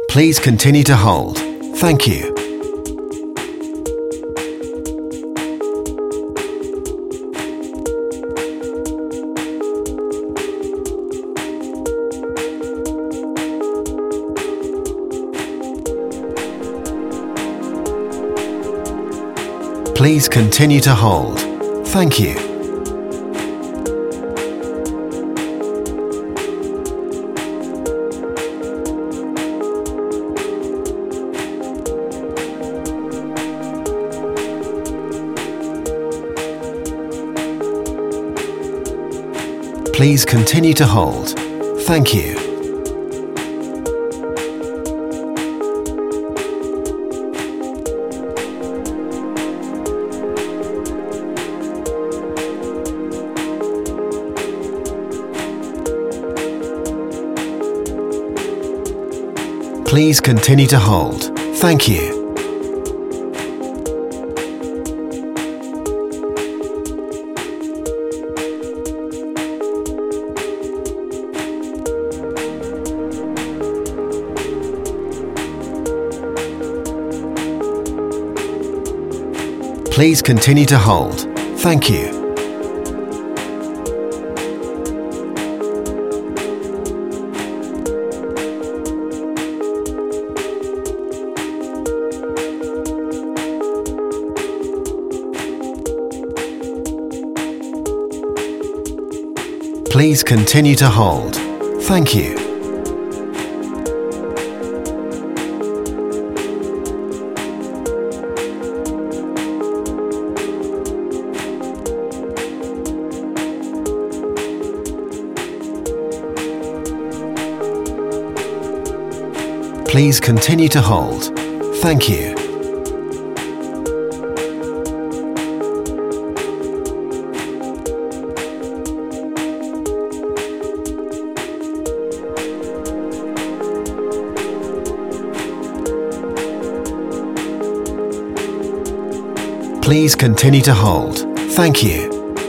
Please continue to hold. Thank you. Please continue to hold. Thank you. Please continue to hold. Thank you. Please continue to hold. Thank you. Please continue to hold. Thank you. Please continue to hold. Thank you. Please continue to hold. Thank you. Please continue to hold. Thank you.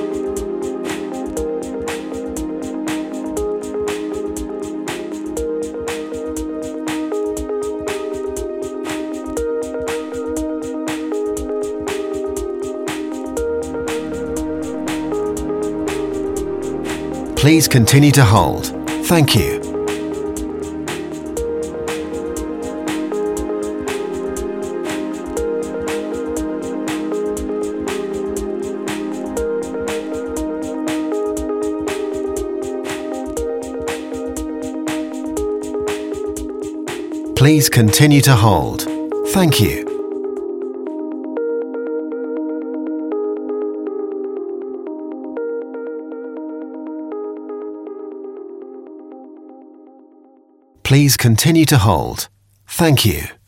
Please continue to hold. Thank you. Please continue to hold. Thank you. Please continue to hold. Thank you.